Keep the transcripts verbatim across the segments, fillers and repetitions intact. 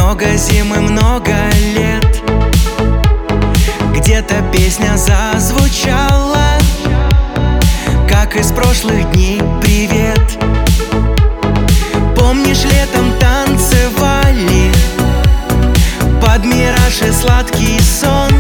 Много зим и много лет, где-то песня зазвучала, как из прошлых дней привет. Помнишь, летом танцевали под мираж и сладкий сон?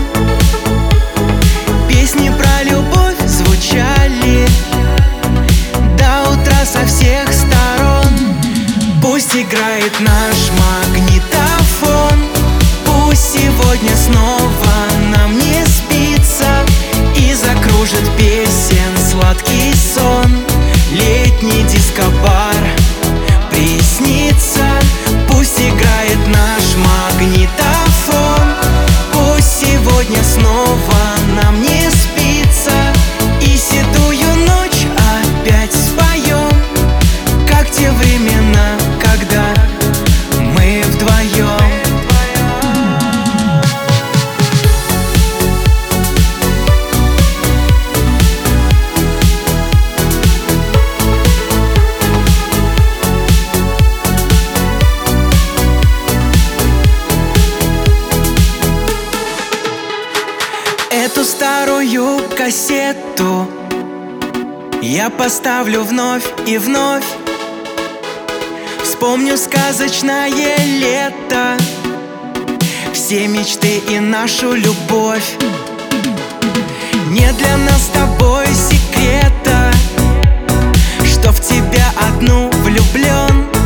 Песни про любовь звучали до утра со всех сторон. Пусть играет наш магнитофон, пусть сегодня снова нам не спится, и закружит песен сладкий сон. Летний диско-бар приснится. Пусть играет наш магнитофон, пусть сегодня снова нам не спится, и седую ночь опять споем, как те времена, когда мы вдвоем. Эту старую кассету я поставлю вновь и вновь. Вспомню сказочное лето, все мечты и нашу любовь. Нет для нас с тобой секрета, что в тебя одну влюблен.